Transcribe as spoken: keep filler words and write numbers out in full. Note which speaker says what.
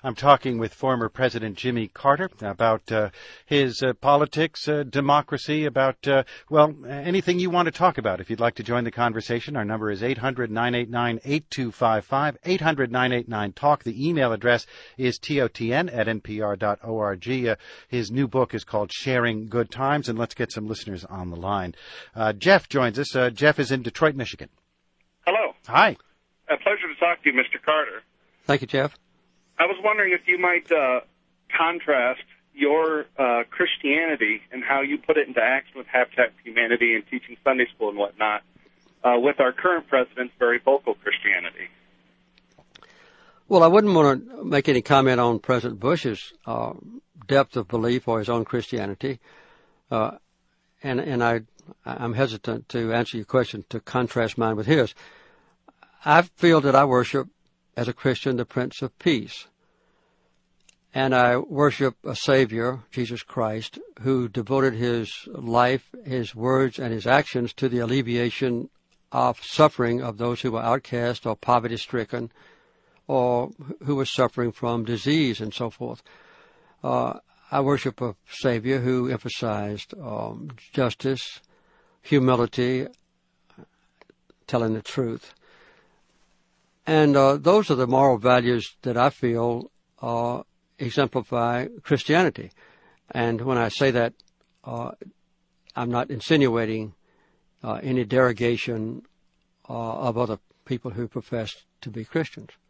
Speaker 1: I'm talking with former President Jimmy Carter about uh, his uh, politics, uh, democracy, about, uh, well, anything you want to talk about. If you'd like to join the conversation, our number is eight hundred, nine eight nine, eight two five five, eight hundred, nine eight nine, talk. The email address is totn at npr dot org. Uh, his new book is called Sharing Good Times, and let's get some listeners on the line. Uh, Jeff joins us. Uh, Jeff is in Detroit, Michigan.
Speaker 2: Hello.
Speaker 1: Hi.
Speaker 2: A pleasure to talk to you, Mister Carter.
Speaker 3: Thank you, Jeff.
Speaker 2: I was wondering if you might uh, contrast your uh, Christianity and how you put it into action with Habitat for Humanity and teaching Sunday school and whatnot uh, with our current president's very vocal Christianity.
Speaker 3: Well, I wouldn't want to make any comment on President Bush's uh, depth of belief or his own Christianity, uh, and and I I'm hesitant to answer your question to contrast mine with his. I feel that I worship, as a Christian, the Prince of Peace. And I worship a Savior, Jesus Christ, who devoted his life, his words, and his actions to the alleviation of suffering of those who were outcast or poverty-stricken or who were suffering from disease and so forth. Uh, I worship a Savior who emphasized um, justice, humility, telling the truth. And uh, those are the moral values that I feel uh, exemplify Christianity. And when I say that, uh, I'm not insinuating uh, any derogation uh, of other people who profess to be Christians.